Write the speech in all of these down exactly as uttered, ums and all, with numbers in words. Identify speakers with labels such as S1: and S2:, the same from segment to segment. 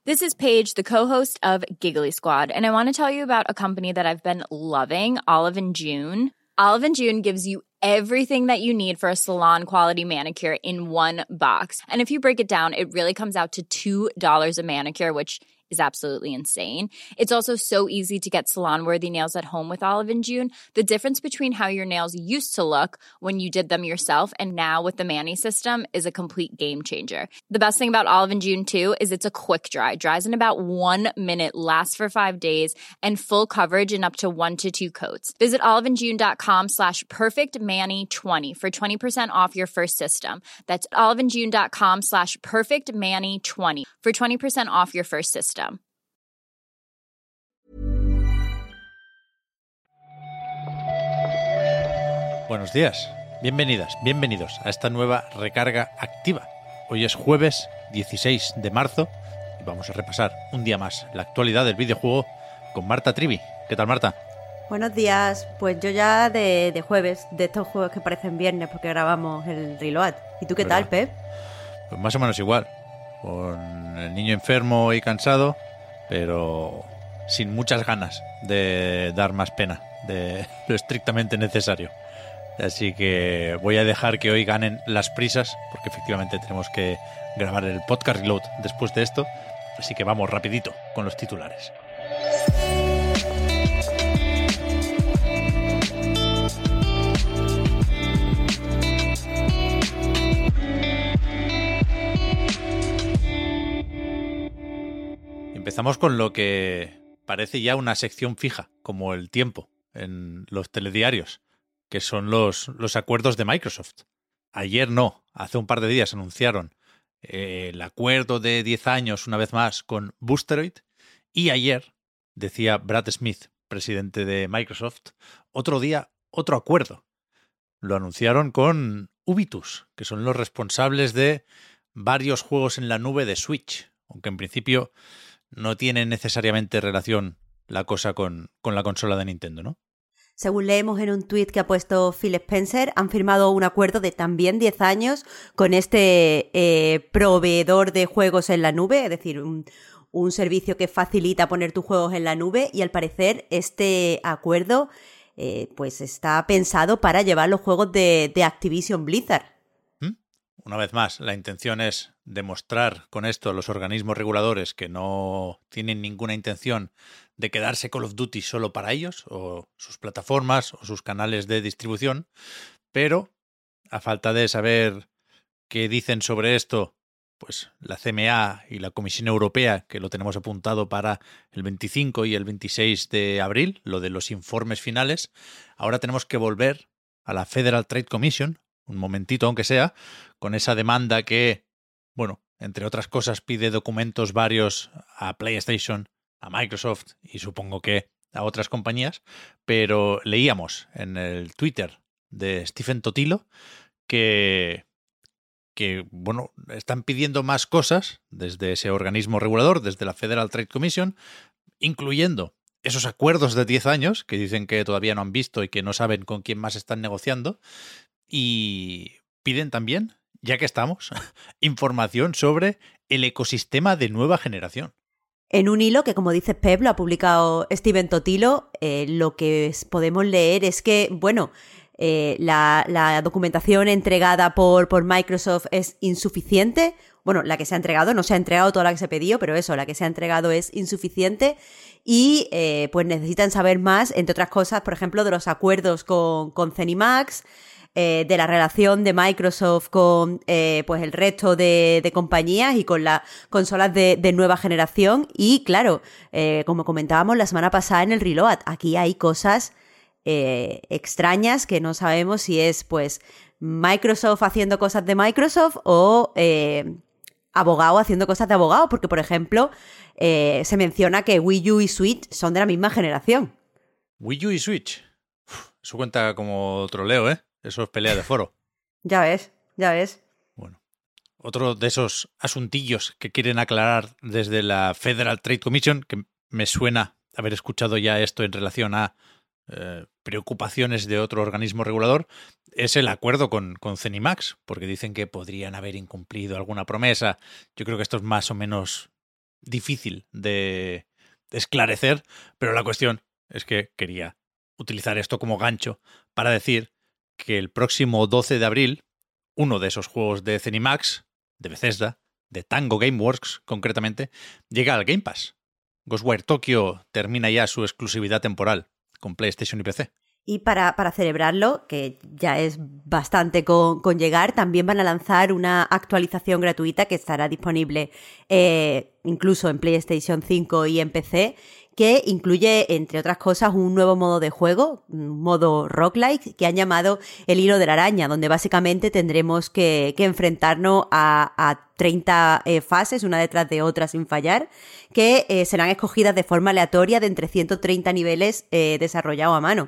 S1: This is Paige, the co-host of Giggly Squad, and I want to tell you about a company that I've been loving, Olive and June. Olive and June gives you everything that you need for a salon-quality manicure in one box. And if you break it down, it really comes out to two dollars a manicure, which is absolutely insane. It's also so easy to get salon-worthy nails at home with Olive and June. The difference between how your nails used to look when you did them yourself and now with the Mani system is a complete game changer. The best thing about Olive and June, too, is it's a quick dry. Dries in about one minute, lasts for five days, and full coverage in up to one to two coats. Visit oliveandjune.com slash perfectmani20 for twenty percent off your first system. That's oliveandjune.com slash perfectmani20 for twenty percent off your first system.
S2: Buenos días, bienvenidas, bienvenidos a esta nueva recarga activa. Hoy es jueves dieciséis de marzo y vamos a repasar un día más la actualidad del videojuego con Marta Trivi. ¿Qué tal, Marta?
S3: Buenos días, pues yo ya de, de jueves, de estos juegos que parecen viernes porque grabamos el Reload. ¿Y tú qué
S2: ¿Verdad?
S3: tal, Pep?
S2: Pues más o menos igual, con el niño enfermo y cansado, pero sin muchas ganas de dar más pena de lo estrictamente necesario. Así que voy a dejar que hoy ganen las prisas, porque efectivamente tenemos que grabar el podcast Reload después de esto. Así que vamos rapidito con los titulares. Empezamos con lo que parece ya una sección fija, como el tiempo en los telediarios, que son los, los acuerdos de Microsoft. Ayer no, hace un par de días anunciaron eh, el acuerdo de diez años, una vez más, con Boosteroid, y ayer, decía Brad Smith, presidente de Microsoft, otro día, otro acuerdo. Lo anunciaron con Ubitus, que son los responsables de varios juegos en la nube de Switch, aunque en principio no tiene necesariamente relación la cosa con, con la consola de Nintendo, ¿no?
S3: Según leemos en un tuit que ha puesto Phil Spencer, han firmado un acuerdo de también diez años con este eh, proveedor de juegos en la nube, es decir, un, un servicio que facilita poner tus juegos en la nube, y al parecer este acuerdo eh, pues está pensado para llevar los juegos de, de Activision Blizzard.
S2: ¿Mm? Una vez más, la intención es demostrar con esto a los organismos reguladores que no tienen ninguna intención de quedarse Call of Duty solo para ellos, o sus plataformas, o sus canales de distribución, pero a falta de saber qué dicen sobre esto, pues la C M A y la Comisión Europea, que lo tenemos apuntado para el veinticinco y el veintiséis de abril, lo de los informes finales, ahora tenemos que volver a la Federal Trade Commission, un momentito aunque sea, con esa demanda que, bueno, entre otras cosas pide documentos varios a PlayStation, a Microsoft y supongo que a otras compañías, pero leíamos en el Twitter de Stephen Totilo que, que bueno, están pidiendo más cosas desde ese organismo regulador, desde la Federal Trade Commission, incluyendo esos acuerdos de diez años que dicen que todavía no han visto y que no saben con quién más están negociando, y piden también, ya que estamos, información sobre el ecosistema de nueva generación.
S3: En un hilo que, como dice Pep, lo ha publicado Stephen Totilo, eh, lo que podemos leer es que, bueno, eh, la, la documentación entregada por, por Microsoft es insuficiente. Bueno, la que se ha entregado, no se ha entregado toda la que se pidió, pero eso, la que se ha entregado es insuficiente y eh, pues necesitan saber más, entre otras cosas, por ejemplo, de los acuerdos con, con Zenimax, Eh, de la relación de Microsoft con eh, pues el resto de, de compañías y con las consolas de, de nueva generación. Y claro, eh, como comentábamos la semana pasada en el Reload, aquí hay cosas eh, extrañas que no sabemos si es pues Microsoft haciendo cosas de Microsoft o eh, abogado haciendo cosas de abogado, porque por ejemplo eh, se menciona que Wii U y Switch son de la misma generación.
S2: Wii U y Switch. Uf, eso cuenta como troleo, ¿eh? Eso es pelea de foro.
S3: Ya ves, ya ves.
S2: Bueno, otro de esos asuntillos que quieren aclarar desde la Federal Trade Commission, que me suena haber escuchado ya esto en relación a eh, preocupaciones de otro organismo regulador, es el acuerdo con, con Zenimax, porque dicen que podrían haber incumplido alguna promesa. Yo creo que esto es más o menos difícil de esclarecer, pero la cuestión es que quería utilizar esto como gancho para decir que el próximo doce de abril, uno de esos juegos de Zenimax, de Bethesda, de Tango Gameworks concretamente, llega al Game Pass. Ghostwire Tokyo termina ya su exclusividad temporal con PlayStation y P C.
S3: Y para, para celebrarlo, que ya es bastante con, con llegar, también van a lanzar una actualización gratuita que estará disponible eh, incluso en PlayStation cinco y en P C, que incluye, entre otras cosas, un nuevo modo de juego, un modo roguelike, que han llamado el hilo de la araña, donde básicamente tendremos que, que enfrentarnos a, a treinta eh, fases, una detrás de otra sin fallar, que eh, serán escogidas de forma aleatoria de entre ciento treinta niveles eh, desarrollados a mano.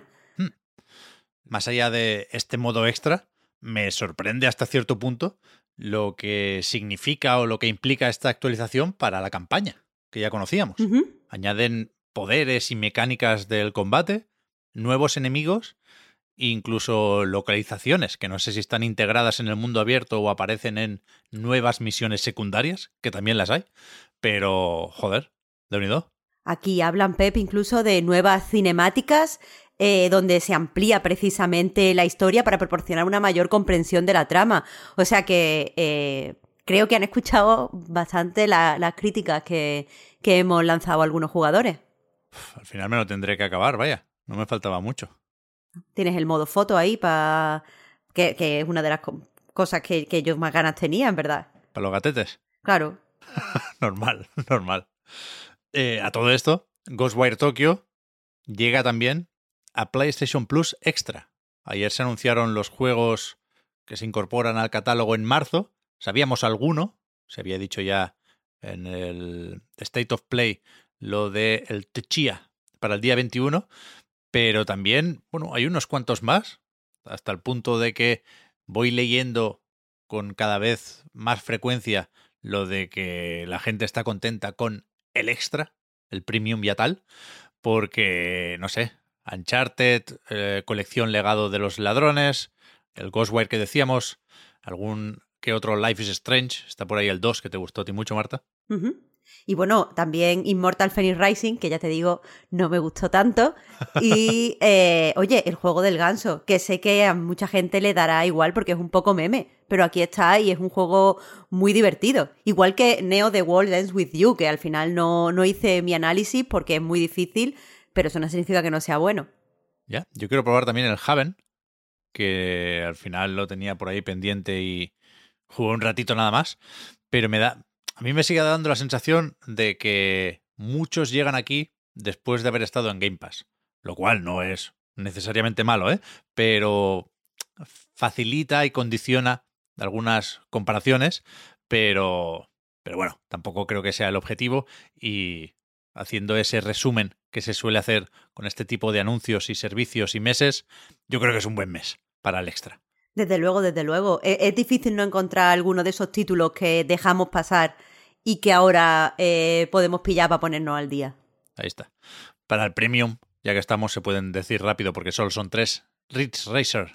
S2: Más allá de este modo extra, me sorprende hasta cierto punto lo que significa o lo que implica esta actualización para la campaña, que ya conocíamos.
S3: Uh-huh.
S2: Añaden poderes y mecánicas del combate, nuevos enemigos e incluso localizaciones, que no sé si están integradas en el mundo abierto o aparecen en nuevas misiones secundarias, que también las hay, pero, joder, de unido.
S3: Aquí hablan, Pep, incluso de nuevas cinemáticas, Eh, donde se amplía precisamente la historia para proporcionar una mayor comprensión de la trama. O sea que eh, creo que han escuchado bastante la, las críticas que, que hemos lanzado a algunos jugadores.
S2: Uf, al final me lo tendré que acabar, vaya. No me faltaba mucho.
S3: Tienes el modo foto ahí, para que, que es una de las co- cosas que, que yo más ganas tenía, en verdad.
S2: ¿Para los gatetes?
S3: Claro.
S2: normal, normal. Eh, a todo esto, Ghostwire Tokyo llega también a PlayStation Plus Extra. Ayer se anunciaron los juegos que se incorporan al catálogo en marzo. Sabíamos alguno, se había dicho ya en el State of Play lo de el Tchia para el día veintiuno, pero también, bueno, hay unos cuantos más, hasta el punto de que voy leyendo con cada vez más frecuencia lo de que la gente está contenta con el extra, el premium y tal, porque, no sé, Uncharted, eh, colección Legado de los Ladrones, el Ghostwire que decíamos, algún que otro Life is Strange, está por ahí el dos que te gustó a ti mucho, Marta.
S3: Uh-huh. Y bueno, también Immortal Phoenix Rising, que ya te digo, no me gustó tanto. Y, eh, oye, el juego del ganso, que sé que a mucha gente le dará igual porque es un poco meme, pero aquí está y es un juego muy divertido. Igual que Neo The World Ends With You, que al final no, no hice mi análisis porque es muy difícil, pero eso no significa que no sea bueno.
S2: Ya, yo quiero probar también el Haven, que al final lo tenía por ahí pendiente y jugué un ratito nada más, pero me da, a mí me sigue dando la sensación de que muchos llegan aquí después de haber estado en Game Pass, lo cual no es necesariamente malo, ¿eh? Pero facilita y condiciona algunas comparaciones, pero, pero bueno, tampoco creo que sea el objetivo y haciendo ese resumen que se suele hacer con este tipo de anuncios y servicios y meses, yo creo que es un buen mes para el extra.
S3: Desde luego, desde luego. Es, es difícil no encontrar alguno de esos títulos que dejamos pasar y que ahora eh, podemos pillar para ponernos al día.
S2: Ahí está. Para el Premium, ya que estamos, se pueden decir rápido porque solo son tres. Ridge Racer.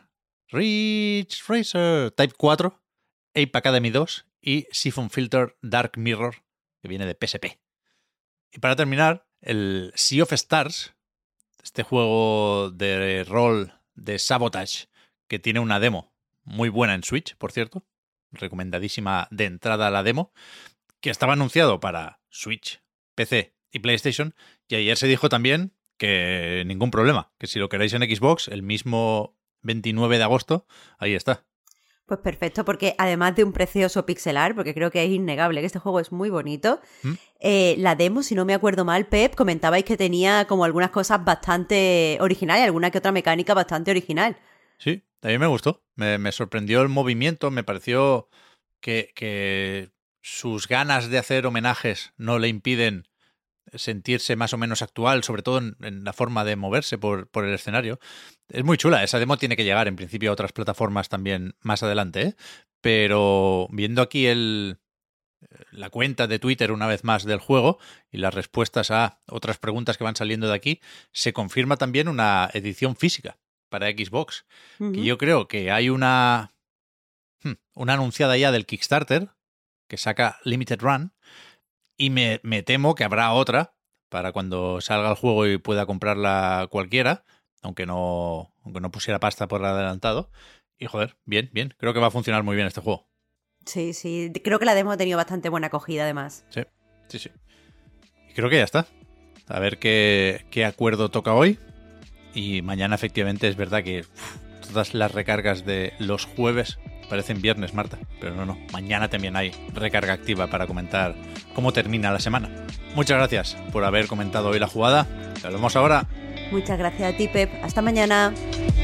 S2: Ridge Racer. Type cuatro. Ape Academy dos. Y Siphon Filter Dark Mirror, que viene de P S P. Y para terminar, el Sea of Stars, este juego de rol de Sabotage, que tiene una demo muy buena en Switch, por cierto, recomendadísima de entrada a la demo, que estaba anunciado para Switch, P C y PlayStation, y ayer se dijo también que ningún problema, que si lo queréis en Xbox, el mismo veintinueve de agosto, ahí está.
S3: Pues perfecto, porque además de un precioso pixelar, porque creo que es innegable que este juego es muy bonito, ¿Mm? eh, la demo, si no me acuerdo mal, Pep, comentabais que tenía como algunas cosas bastante originales, alguna que otra mecánica bastante original.
S2: Sí, a mí me gustó, me, me sorprendió el movimiento, me pareció que, que sus ganas de hacer homenajes no le impiden sentirse más o menos actual, sobre todo en, en la forma de moverse por, por el escenario. Es muy chula, esa demo tiene que llegar en principio a otras plataformas también más adelante, ¿eh? Pero viendo aquí el, la cuenta de Twitter una vez más del juego y las respuestas a otras preguntas que van saliendo de aquí, se confirma también una edición física para Xbox, uh-huh. que yo creo que hay una, una anunciada ya del Kickstarter que saca Limited Run. Y me, me temo que habrá otra para cuando salga el juego y pueda comprarla cualquiera, aunque no, aunque no pusiera pasta por adelantado. Y joder, bien, bien. Creo que va a funcionar muy bien este juego.
S3: Sí, sí. Creo que la demo ha tenido bastante buena acogida, además.
S2: Sí, sí, sí. Y creo que ya está. A ver qué, qué acuerdo toca hoy. Y mañana, efectivamente, es verdad que uf, todas las recargas de los jueves parecen viernes, Marta. Pero no, no. Mañana también hay recarga activa para comentar cómo termina la semana. Muchas gracias por haber comentado hoy la jugada. Te hablamos ahora.
S3: Muchas gracias a ti, Pep. Hasta mañana.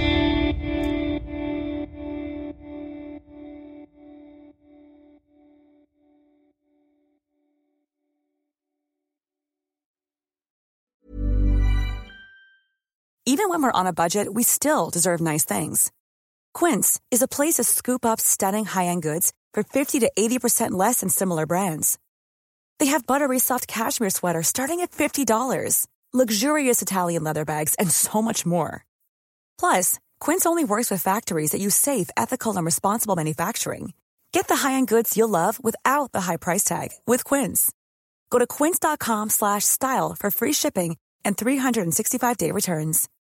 S4: Even when we're on a budget, we still deserve nice things. Quince is a place to scoop up stunning high-end goods for fifty to eighty percent less than similar brands. They have buttery soft cashmere sweaters starting at fifty dollars, luxurious Italian leather bags, and so much more. Plus, Quince only works with factories that use safe, ethical, and responsible manufacturing. Get the high-end goods you'll love without the high price tag with Quince. Go to quince.com slash style for free shipping and three sixty-five day returns.